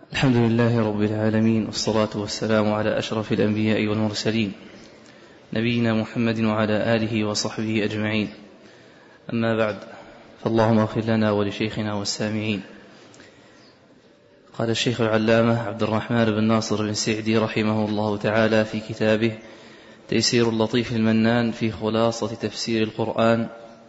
الحمد لله رب العالمين، والصلاة والسلام على أشرف الأنبياء والمرسلين، نبينا محمد وعلى آله وصحبه أجمعين. أما بعد، فاللهم اغفر لنا ولشيخنا والسامعين. قال الشيخ العلامة عبد الرحمن بن ناصر بن سعدي رحمه الله تعالى في كتابه تيسير اللطيف المنان في خلاصة تفسير القرآن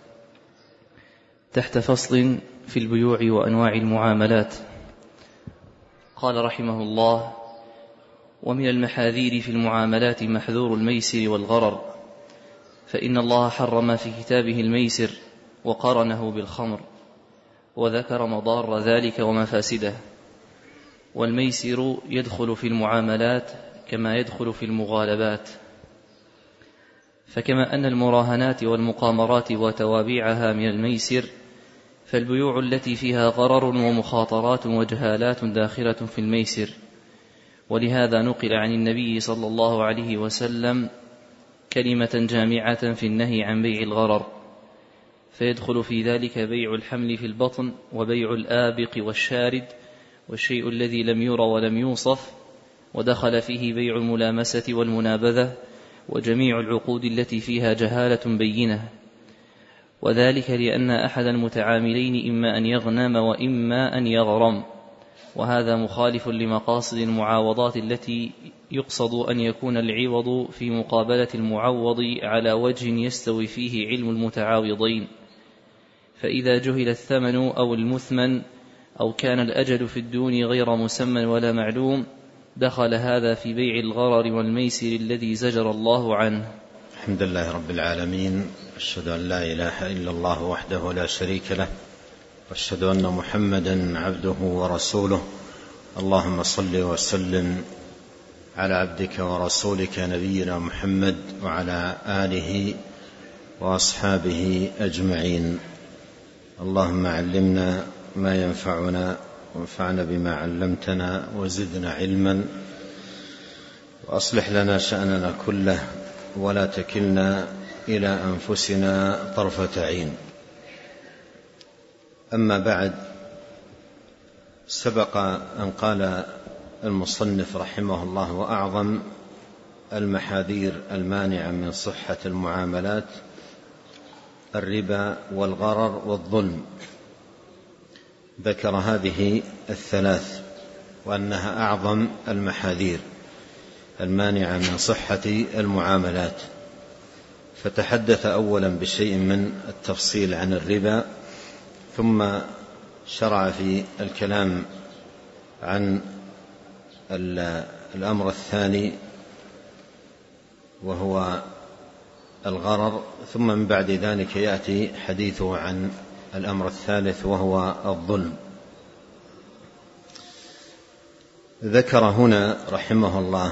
تحت فصل في البيوع وأنواع المعاملات، قال رحمه الله: ومن المحاذير في المعاملات محذور الميسر والغرر، فإن الله حرم في كتابه الميسر وقرنه بالخمر، وذكر مضار ذلك ومفاسده. والميسر يدخل في المعاملات كما يدخل في المغالبات، فكما أن المراهنات والمقامرات وتوابعها من الميسر، فالبيوع التي فيها غرر ومخاطرات وجهالات داخلة في الميسر. ولهذا نقل عن النبي صلى الله عليه وسلم كلمة جامعة في النهي عن بيع الغرر، فيدخل في ذلك بيع الحمل في البطن، وبيع الآبق والشارد، والشيء الذي لم ير ولم يوصف، ودخل فيه بيع الملامسة والمنابذة، وجميع العقود التي فيها جهالة بينة، وذلك لأن أحد المتعاملين إما أن يغنم وإما أن يغرم، وهذا مخالف لمقاصد المعاوضات التي يقصد أن يكون العوض في مقابلة المعوض على وجه يستوي فيه علم المتعاوضين. فإذا جهل الثمن أو المثمن أو كان الأجل في الدون غير مسمى ولا معلوم، دخل هذا في بيع الغرر والميسر الذي زجر الله عنه. الحمد لله رب العالمين، أشهد أن لا إله إلا الله وحده لا شريك له، وأشهد أن محمدا عبده ورسوله. اللهم صل وسلم على عبدك ورسولك نبينا محمد وعلى آله وأصحابه أجمعين. اللهم علمنا ما ينفعنا، وانفعنا بما علمتنا، وزدنا علما، وأصلح لنا شأننا كله، ولا تكلنا إلى أنفسنا طرفة عين. أما بعد، سبق أن قال المصنف رحمه الله: وأعظم المحاذير المانعة من صحة المعاملات الربا والغرر والظلم. ذكر هذه الثلاث وأنها أعظم المحاذير المانعة من صحة المعاملات، فتحدث أولا بشيء من التفصيل عن الربا، ثم شرع في الكلام عن الأمر الثاني وهو الغرر، ثم من بعد ذلك يأتي حديثه عن الأمر الثالث وهو الظلم. ذكر هنا رحمه الله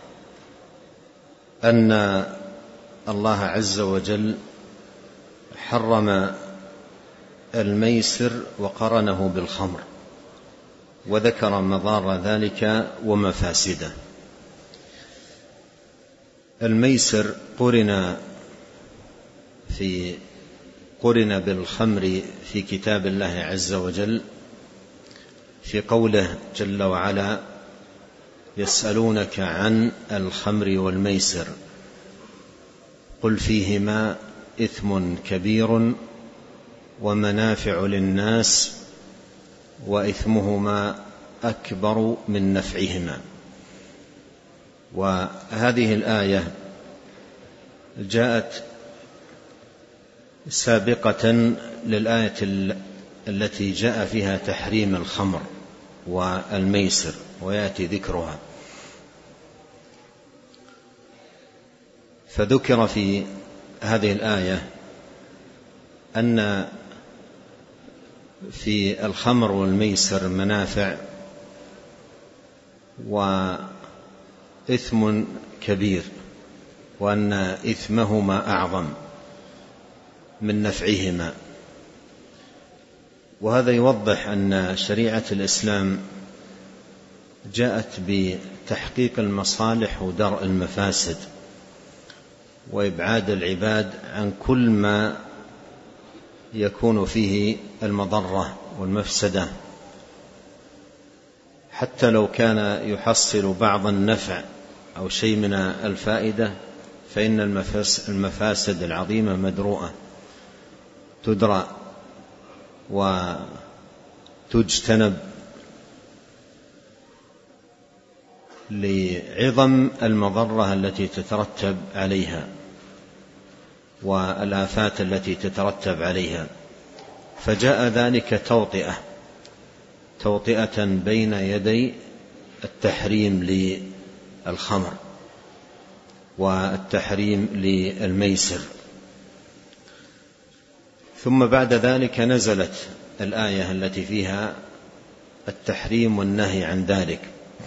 أن الله عز وجل حرم الميسر وقرنه بالخمر، وذكر مضار ذلك ومفاسده. الميسر قرن بالخمر في كتاب الله عز وجل في قوله جل وعلا: يسألونك عن الخمر والميسر قل فيهما إثم كبير ومنافع للناس وإثمهما أكبر من نفعهما. وهذه الآية جاءت سابقة للآية التي جاء فيها تحريم الخمر والميسر، ويأتي ذكرها. فذكر في هذه الآية أن في الخمر والميسر منافع وإثم كبير، وأن إثمهما أعظم من نفعهما. وهذا يوضح أن شريعة الإسلام جاءت بتحقيق المصالح ودرء المفاسد، وإبعاد العباد عن كل ما يكون فيه المضرة والمفسدة، حتى لو كان يحصل بعض النفع أو شيء من الفائدة، فإن المفاسد العظيمة مدروءة تدرى وتجتنب لعظم المضرة التي تترتب عليها والآفات التي تترتب عليها. فجاء ذلك توطئة بين يدي التحريم للخمر والتحريم للميسر. ثم بعد ذلك نزلت الآية التي فيها التحريم والنهي عن ذلك،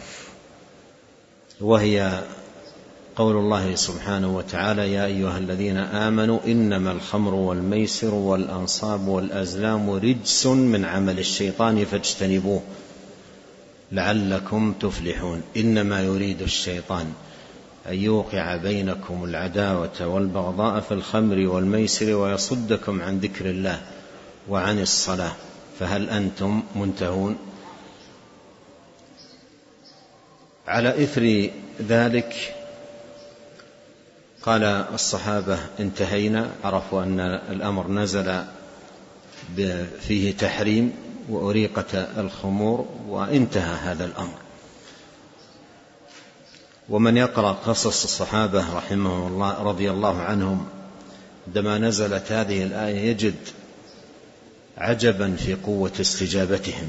وهي قول الله سبحانه وتعالى: يا أيها الذين آمنوا إنما الخمر والميسر والأنصاب والأزلام رجس من عمل الشيطان فاجتنبوه لعلكم تفلحون. إنما يريد الشيطان أن يوقع بينكم العداوة والبغضاء في الخمر والميسر ويصدكم عن ذكر الله وعن الصلاة فهل أنتم منتهون؟ على إثر ذلك قال الصحابة: انتهينا، عرفوا أن الأمر نزل فيه تحريم وأريقة الخمور وانتهى هذا الأمر. ومن يقرأ قصص الصحابة رحمه الله رضي الله عنهم عندما نزلت هذه الآية يجد عجبا في قوة استجابتهم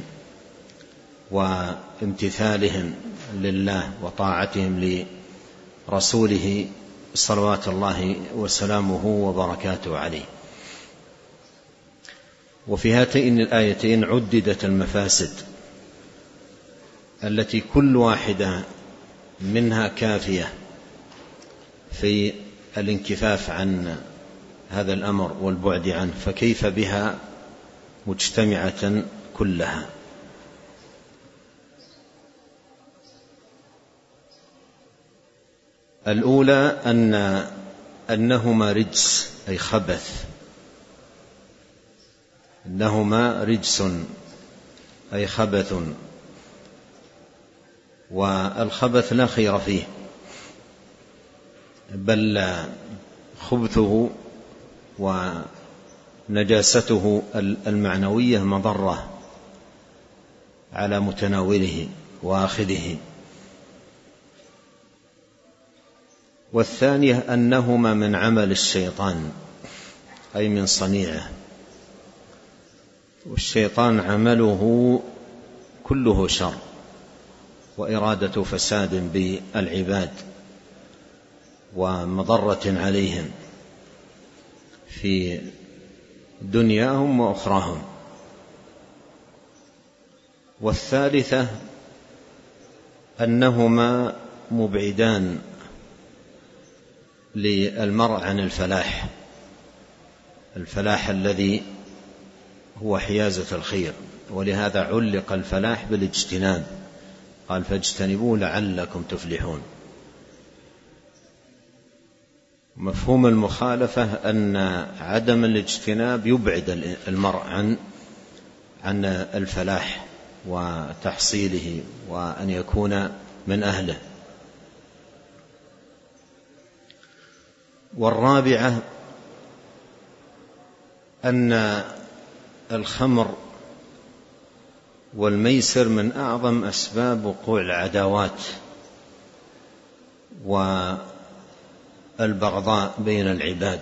وامتثالهم لله وطاعتهم لرسوله صلوات الله وسلامه وبركاته عليه. وفي هاتين الآيتين عددت المفاسد التي كل واحدة منها كافية في الانكفاف عن هذا الأمر والبعد عنه، فكيف بها مجتمعة كلها؟ الأولى أنهما رجس أي خبث، إنهما رجس أي خبث، والخبث لا خير فيه، بل خبثه ونجاسته المعنوية مضرة على متناوله وآخذه. والثانية أنهما من عمل الشيطان أي من صنيعه، والشيطان عمله كله شر وإرادة فساد بالعباد ومضرة عليهم في دنياهم وأخراهم. والثالثة أنهما مبعدان للمرء عن الفلاح الذي هو حيازة الخير، ولهذا علق الفلاح بالاجتناب، قال: فاجتنبوه لعلكم تفلحون. مفهوم المخالفة أن عدم الاجتناب يبعد المرء عن الفلاح وتحصيله وأن يكون من أهله. والرابعة أن الخمر والميسر من أعظم أسباب وقوع العداوات والبغضاء بين العباد.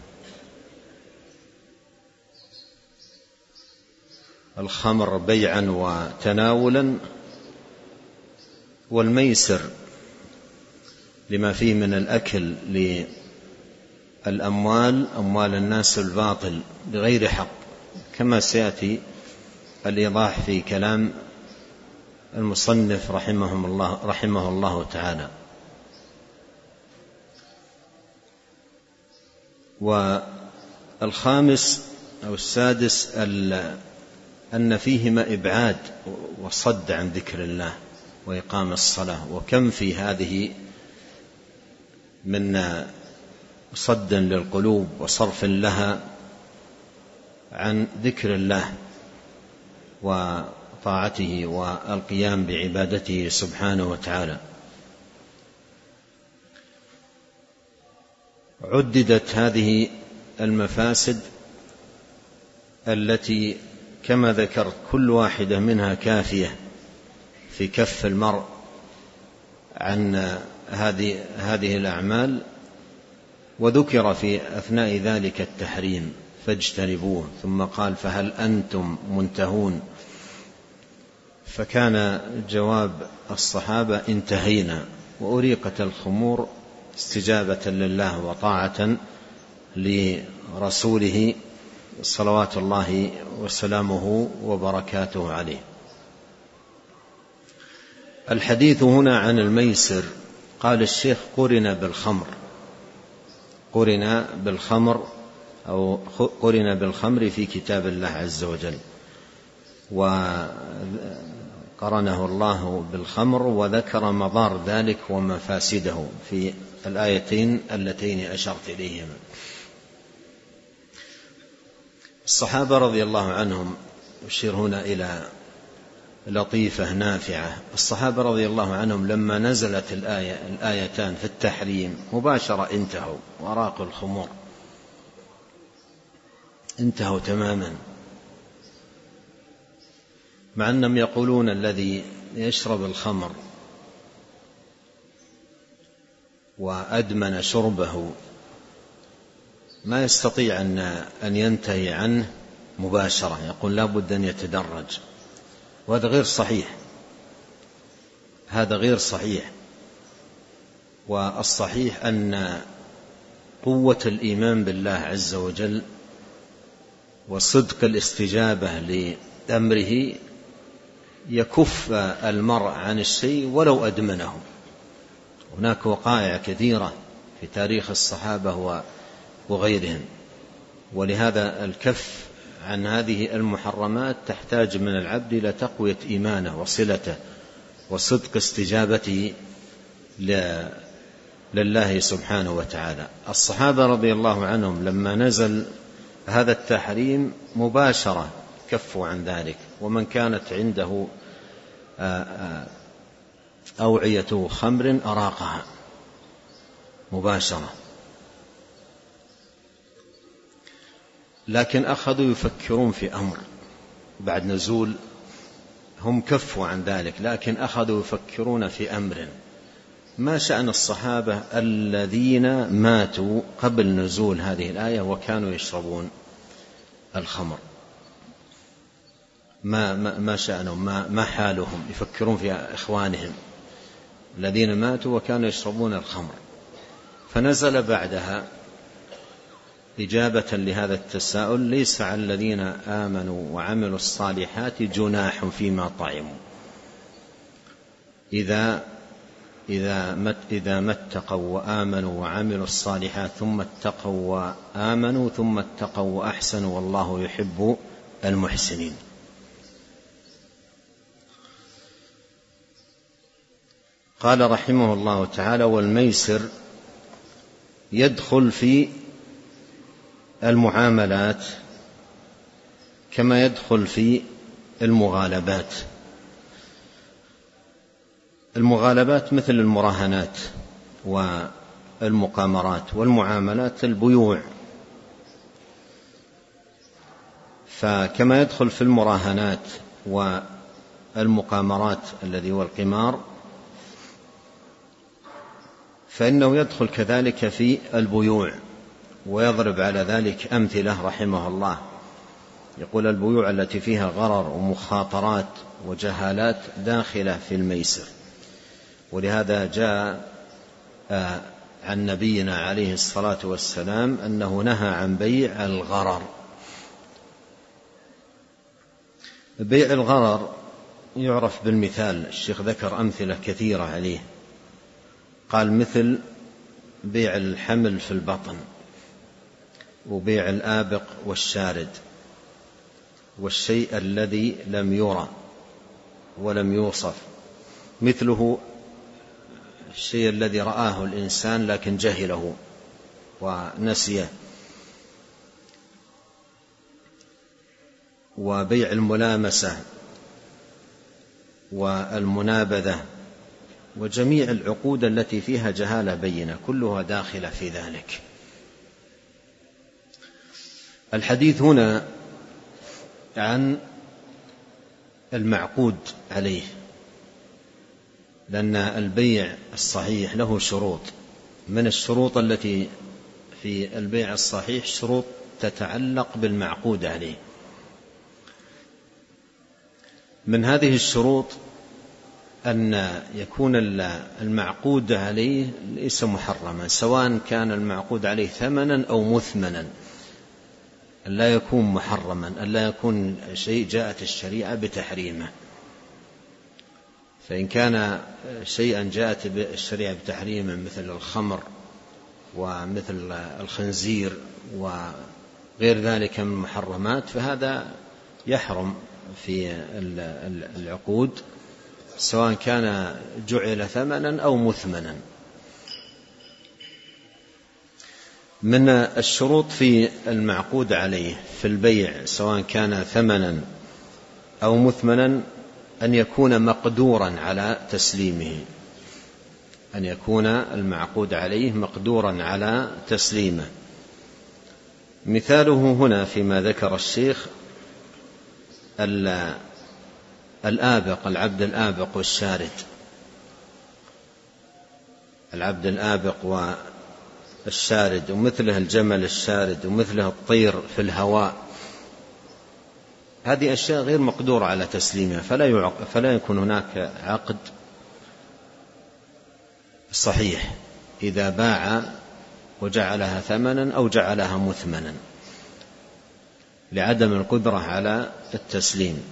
الخمر بيعا وتناولا، والميسر لما فيه من الأكل للأموال، أموال الناس الباطل بغير حق، كما سيأتي الإيضاح في كلام المصنف رحمه الله تعالى. والخامس أو السادس أن فيهما إبعاد وصد عن ذكر الله وإقام الصلاة، وكم في هذه من صد للقلوب وصرف لها عن ذكر الله طاعته والقيام بعبادته سبحانه وتعالى. عددت هذه المفاسد التي كما ذكرت كل واحدة منها كافية في كف المرء عن هذه الأعمال، وذكر في أثناء ذلك التحريم فاجتنبوه، ثم قال فهل أنتم منتهون؟ فكان جواب الصحابة انتهينا، وأريقت الخمور استجابة لله وطاعة لرسوله صلوات الله وسلامه وبركاته عليه. الحديث هنا عن الميسر. قال الشيخ قرن بالخمر أو قرن بالخمر في كتاب الله عز وجل، وقرنه الله بالخمر وذكر مضار ذلك ومفاسده في الآيتين اللتين أشرت إليهما. الصحابة رضي الله عنهم، أشير هنا إلى لطيفة نافعة. الصحابة رضي الله عنهم لما نزلت الآيتان في التحريم مباشرة انتهوا وراقوا الخمور، انتهوا تماما، مع أنهم يقولون الذي يشرب الخمر وأدمن شربه ما يستطيع أن ينتهي عنه مباشرة، يقول لا بد أن يتدرج، وهذا غير صحيح، هذا غير صحيح. والصحيح أن قوة الإيمان بالله عز وجل وصدق الاستجابة لأمره يكف المرء عن الشيء ولو أدمنه. هناك وقائع كثيرة في تاريخ الصحابة وغيرهم، ولهذا الكف عن هذه المحرمات تحتاج من العبد إلى تقوية إيمانه وصلته وصدق استجابته لله سبحانه وتعالى. الصحابة رضي الله عنهم لما نزل هذا التحريم مباشرة كفوا عن ذلك، ومن كانت عنده أوعية خمر أراقها مباشرة. لكن أخذوا يفكرون في أمر بعد نزول، هم كفوا عن ذلك، لكن أخذوا يفكرون في أمر. ما شأن الصحابة الذين ماتوا قبل نزول هذه الآية وكانوا يشربون الخمر؟ ما شأنهم؟ ما حالهم؟ يفكرون في إخوانهم الذين ماتوا وكانوا يشربون الخمر. فنزل بعدها إجابة لهذا التساؤل: ليس على الذين آمنوا وعملوا الصالحات جناح فيما طعموا إذا ما اتقوا وآمنوا وعملوا الصالحات ثم اتقوا وآمنوا ثم اتقوا وأحسنوا والله يحب المحسنين. قال رحمه الله تعالى: والميسر يدخل في المعاملات كما يدخل في المغالبات. المغالبات مثل المراهنات والمقامرات، والمعاملات البيوع. فكما يدخل في المراهنات والمقامرات الذي هو القمار، فإنه يدخل كذلك في البيوع. ويضرب على ذلك أمثلة رحمه الله، يقول: البيوع التي فيها غرر ومخاطرات وجهالات داخلة في الميسر. ولهذا جاء عن نبينا عليه الصلاة والسلام أنه نهى عن بيع الغرر. بيع الغرر يعرف بالمثال، الشيخ ذكر أمثلة كثيرة عليه. قال: مثل بيع الحمل في البطن، وبيع الآبق والشارد، والشيء الذي لم يرى ولم يوصف، مثله الشيء الذي رآه الإنسان لكن جهله ونسيه. وبيع الملامسة والمنابذة وجميع العقود التي فيها جهالة بينة كلها داخلة في ذلك. الحديث هنا عن المعقود عليه، لأن البيع الصحيح له شروط. من الشروط التي في البيع الصحيح شروط تتعلق بالمعقود عليه. من هذه الشروط أن يكون المعقود عليه ليس محرما، سواء كان المعقود عليه ثمنا أو مثمنا، أن لا يكون محرما، أن لا يكون شيء جاءت الشريعة بتحريمه. فإن كان شيئا جاءت الشريعة بتحريمه مثل الخمر ومثل الخنزير وغير ذلك من المحرمات فهذا يحرم في العقود، سواء كان جعل ثمنا أو مثمنا. من الشروط في المعقود عليه في البيع سواء كان ثمنا أو مثمنا أن يكون مقدورا على تسليمه، أن يكون المعقود عليه مقدورا على تسليمه. مثاله هنا فيما ذكر الشيخ الآبق، العبد الآبق والشارد. العبد الآبق والشارد ومثله الجمل الشارد ومثله الطير في الهواء، هذه أشياء غير مقدورة على تسليمها، فلا يكون هناك عقد صحيح إذا باع وجعلها ثمنا أو جعلها مثمنا لعدم القدرة على التسليم.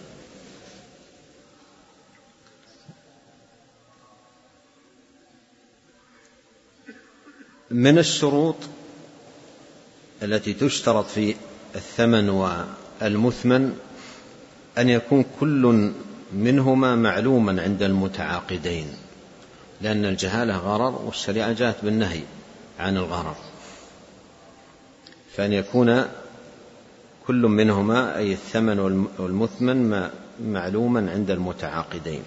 من الشروط التي تشترط في الثمن والمثمن أن يكون كل منهما معلوما عند المتعاقدين، لأن الجهالة غرر والشريعة جاءت بالنهي عن الغرر، فأن يكون كل منهما أي الثمن والمثمن معلوما عند المتعاقدين.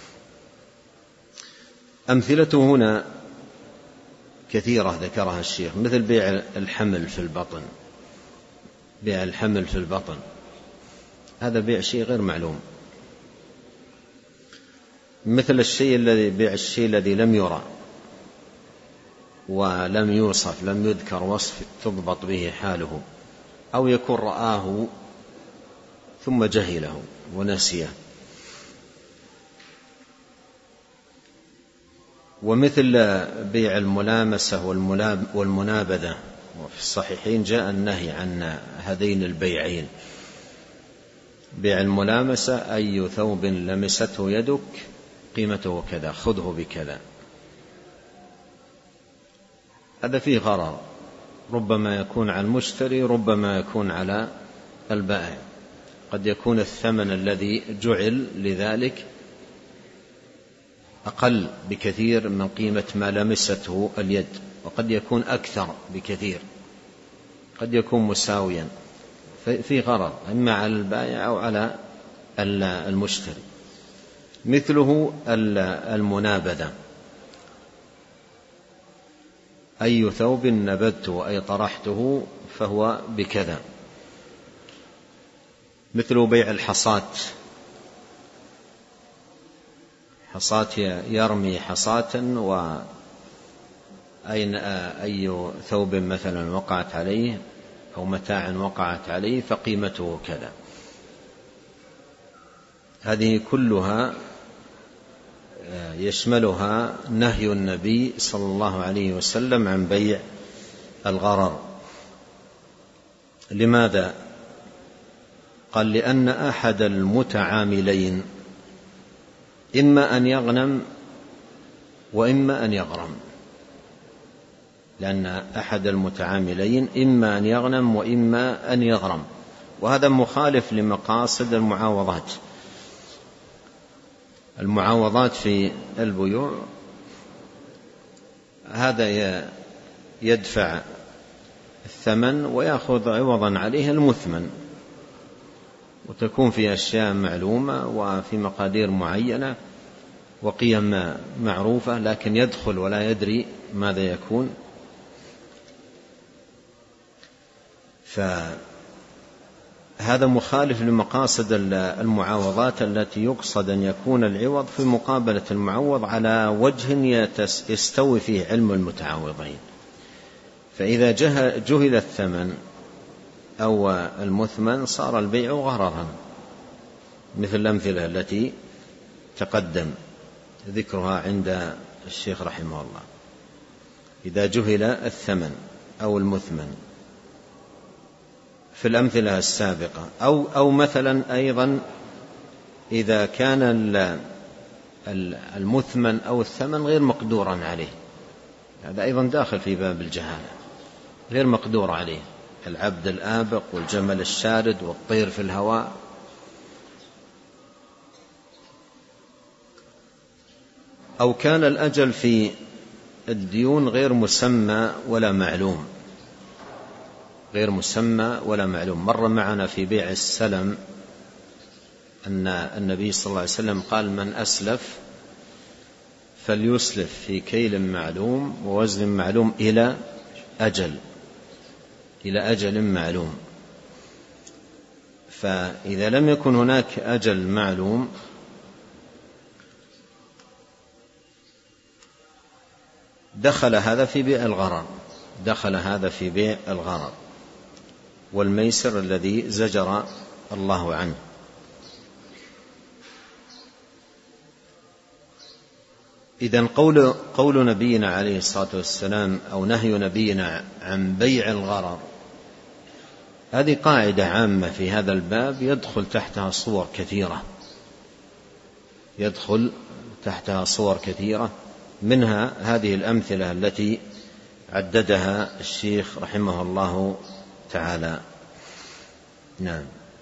أمثلته هنا كثيرة ذكرها الشيخ، مثل بيع الحمل في البطن. بيع الحمل في البطن هذا بيع شيء غير معلوم، مثل بيع الشيء الذي لم يرى ولم يوصف، لم يذكر وصف تضبط به حاله، أو يكون رآه ثم جهله ونسيه. ومثل بيع الملامسة والمنابذة، وفي الصحيحين جاء النهي عن هذين البيعين. بيع الملامسة أي ثوب لمسته يدك قيمته كذا خذه بكذا، هذا فيه غرر، ربما يكون على المشتري ربما يكون على البائع. قد يكون الثمن الذي جعل لذلك أقل بكثير من قيمة ما لمسته اليد، وقد يكون أكثر بكثير، قد يكون مساويا، في غرر إما على البائع أو على المشتري. مثله المنابذة، أي ثوب نبذته أي طرحته فهو بكذا. مثل بيع الحصاة، حصاة يرمي حصاة أي ثوب مثلا وقعت عليه أو متاع وقعت عليه فقيمته كذا. هذه كلها يشملها نهي النبي صلى الله عليه وسلم عن بيع الغرر. لماذا؟ قال لأن أحد المتعاملين إما أن يغنم وإما أن يغرم، لأن أحد المتعاملين إما أن يغنم وإما أن يغرم، وهذا مخالف لمقاصد المعاوضات. المعاوضات في البيوع هذا يدفع الثمن ويأخذ عوضا عليه المثمن، وتكون في أشياء معلومة وفي مقادير معينة وقيم معروفة، لكن يدخل ولا يدري ماذا يكون. فهذا مخالف لمقاصد المعاوضات التي يقصد أن يكون العوض في مقابلة المعوض على وجه يستوي فيه علم المتعاوضين. فإذا جهل الثمن أو المثمن صار البيع غررا، مثل الأمثلة التي تقدم ذكرها عند الشيخ رحمه الله. إذا جهل الثمن أو المثمن في الأمثلة السابقة، أو مثلا أيضا إذا كان المثمن أو الثمن غير مقدورا عليه، هذا أيضا داخل في باب الجهالة، غير مقدور عليه، العبد الآبق والجمل الشارد والطير في الهواء. أو كان الأجل في الديون غير مسمى ولا معلوم، غير مسمى ولا معلوم. مر معنا في بيع السلم أن النبي صلى الله عليه وسلم قال: من أسلف فليسلف في كيل معلوم ووزن معلوم إلى أجل معلوم. فإذا لم يكن هناك أجل معلوم دخل هذا في بيع الغرر، والميسر الذي زجر الله عنه. إذن قول نبينا عليه الصلاة والسلام أو نهي نبينا عن بيع الغرر، هذه قاعدة عامة في هذا الباب يدخل تحتها صور كثيرة، منها هذه الأمثلة التي عددها الشيخ رحمه الله تعالى. نعم.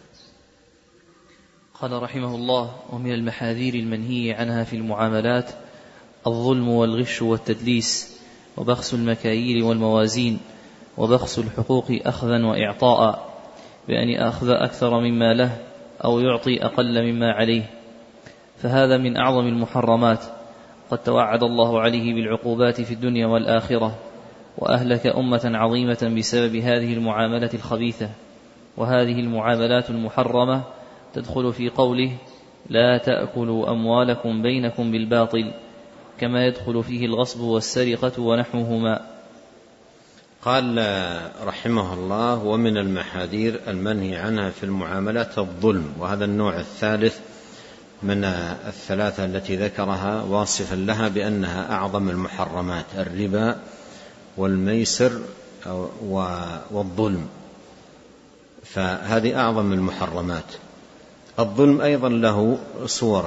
قال رحمه الله: ومن المحاذير المنهي عنها في المعاملات الظلم والغش والتدليس وبخس المكاييل والموازين وبخس الحقوق أخذا وإعطاء، بأن يأخذ أكثر مما له أو يعطي أقل مما عليه، فهذا من أعظم المحرمات، قد توعد الله عليه بالعقوبات في الدنيا والآخرة، وأهلك أمة عظيمة بسبب هذه المعاملة الخبيثة. وهذه المعاملات المحرمة تدخل في قوله: لا تأكلوا أموالكم بينكم بالباطل، كما يدخل فيه الغصب والسرقة ونحوهما. قال رحمه الله: ومن المحاذير المنهي عنها في المعاملات الظلم، وهذا النوع الثالث من الثلاثة التي ذكرها واصفا لها بأنها أعظم المحرمات: الربا والميسر والظلم، فهذه أعظم المحرمات. الظلم أيضا له صور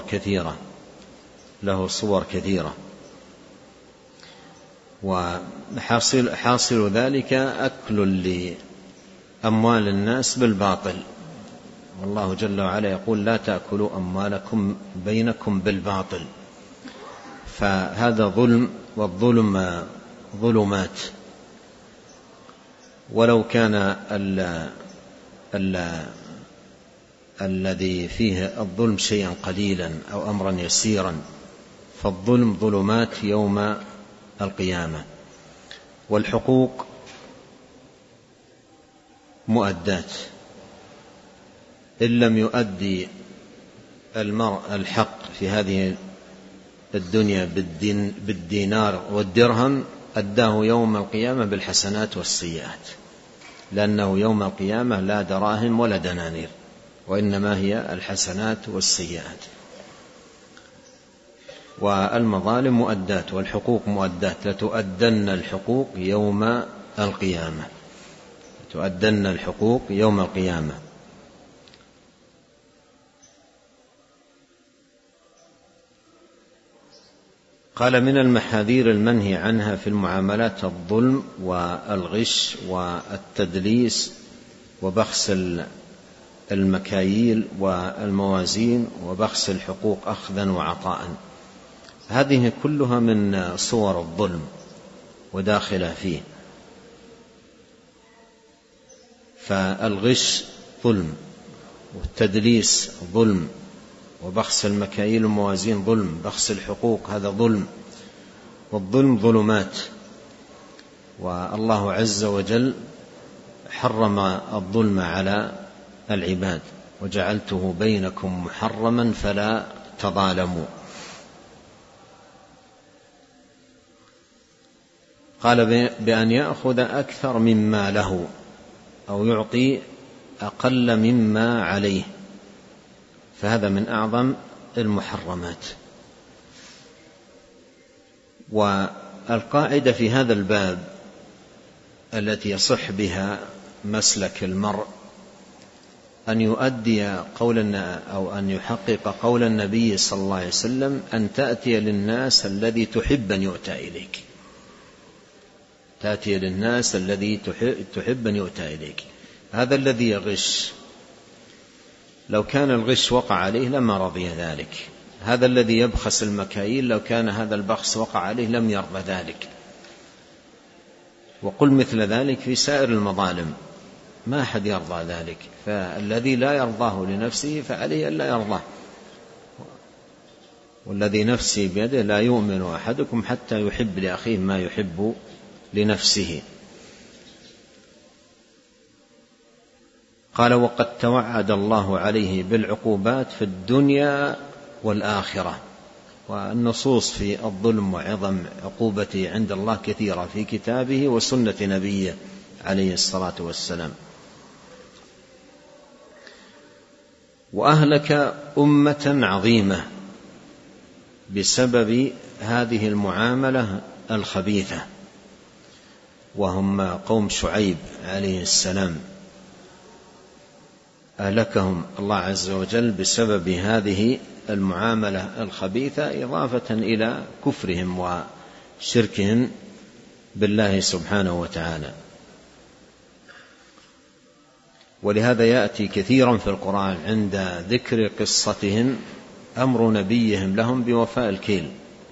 كثيرة، وحاصل ذلك أكل لأموال الناس بالباطل، والله جل وعلا يقول: لا تأكلوا أموالكم بينكم بالباطل. فهذا ظلم، والظلم ظلمات، ولو كان الذي فيه الظلم شيئا قليلا أو أمرا يسيرا، فالظلم ظلمات يوم القيامة. والحقوق مؤدات، إن لم يؤدي المرء الحق في هذه الدنيا بالدينار والدرهم أداه يوم القيامة بالحسنات والسيئات، لأنه يوم القيامة لا دراهم ولا دنانير، وإنما هي الحسنات والسيئات. والمظالم مؤدات والحقوق مؤدات، لتؤدن الحقوق يوم القيامة، لتؤدن الحقوق يوم القيامة. قال: من المحاذير المنهي عنها في المعاملات الظلم والغش والتدليس وبخس المكاييل والموازين وبخس الحقوق أخذا وعطاء. هذه كلها من صور الظلم وداخلة فيه. فالغش ظلم، والتدليس ظلم، وبخس المكاييل والموازين ظلم، بخس الحقوق هذا ظلم، والظلم ظلمات. والله عز وجل حرم الظلم على العباد: وجعلته بينكم محرما فلا تظالموا. قال بأن يأخذ أكثر مما له أو يعطي أقل مما عليه، فهذا من أعظم المحرمات. والقاعدة في هذا الباب التي يصح بها مسلك المرء أن يؤدي قولنا أو أن يحقق قول النبي صلى الله عليه وسلم: أن تأتي للناس الذي تحب أن يؤتى إليك. تأتي للناس الذي تحب أن يؤتى إليك. هذا الذي يغش لو كان الغش وقع عليه لما رضي ذلك. هذا الذي يبخس المكاييل لو كان هذا البخس وقع عليه لم يرضى ذلك. وقل مثل ذلك في سائر المظالم، ما أحد يرضى ذلك. فالذي لا يرضاه لنفسه فعليه ألا يرضاه. والذي نفسي بيده لا يؤمن أحدكم حتى يحب لأخيه ما يحب لنفسه. قال: وقد توعد الله عليه بالعقوبات في الدنيا والآخرة. والنصوص في الظلم وعظم عقوبته عند الله كثيرة في كتابه وسنة نبيه عليه الصلاة والسلام. وأهلك أمة عظيمة بسبب هذه المعاملة الخبيثة، وهم قوم شعيب عليه السلام. أهلكهم الله عز وجل بسبب هذه المعاملة الخبيثة، إضافة إلى كفرهم وشركهم بالله سبحانه وتعالى. ولهذا يأتي كثيرا في القرآن عند ذكر قصتهم أمر نبيهم لهم بوفاء الكيل،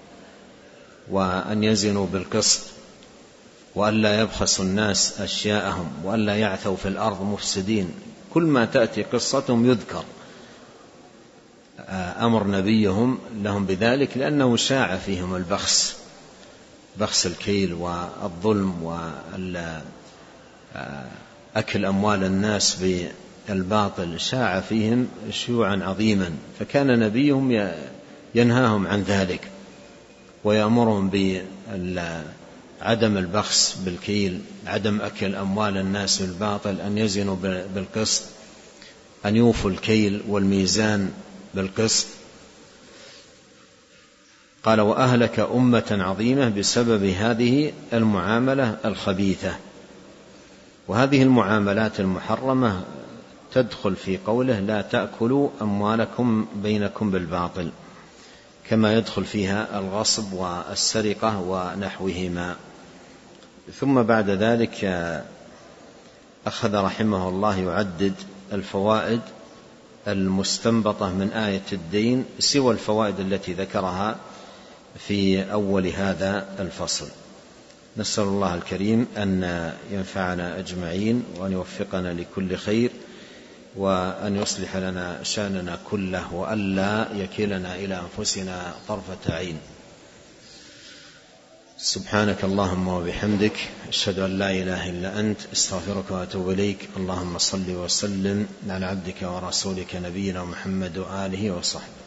وأن يزنوا بالقسط، وأن لا يبخسوا الناس أشياءهم، وأن لا يعثوا في الأرض مفسدين. كل ما تأتي قصتهم يذكر أمر نبيهم لهم بذلك، لأنه شاع فيهم البخس، بخس الكيل والظلم وأكل أموال الناس بالباطل، شاع فيهم شيوعا عظيما. فكان نبيهم ينهاهم عن ذلك ويأمرهم بعدم البخس بالكيل، عدم أكل أموال الناس بالباطل، أن يزنوا بالقسط، أن يوفوا الكيل والميزان بالقسط. قال: وأهلك أمة عظيمة بسبب هذه المعاملة الخبيثة. وهذه المعاملات المحرمة تدخل في قوله: لا تأكلوا أموالكم بينكم بالباطل، كما يدخل فيها الغصب والسرقة ونحوهما. ثم بعد ذلك أخذ رحمه الله يعدد الفوائد المستنبطة من آية الدين سوى الفوائد التي ذكرها في أول هذا الفصل. نسأل الله الكريم أن ينفعنا أجمعين، وأن يوفقنا لكل خير، وأن يصلح لنا شأننا كله، وألا يكلنا إلى أنفسنا طرفة عين. سبحانك اللهم وبحمدك، أشهد أن لا إله إلا أنت، استغفرك وأتوب إليك. اللهم صل وسلم على عبدك ورسولك نبينا محمد وآله وصحبه.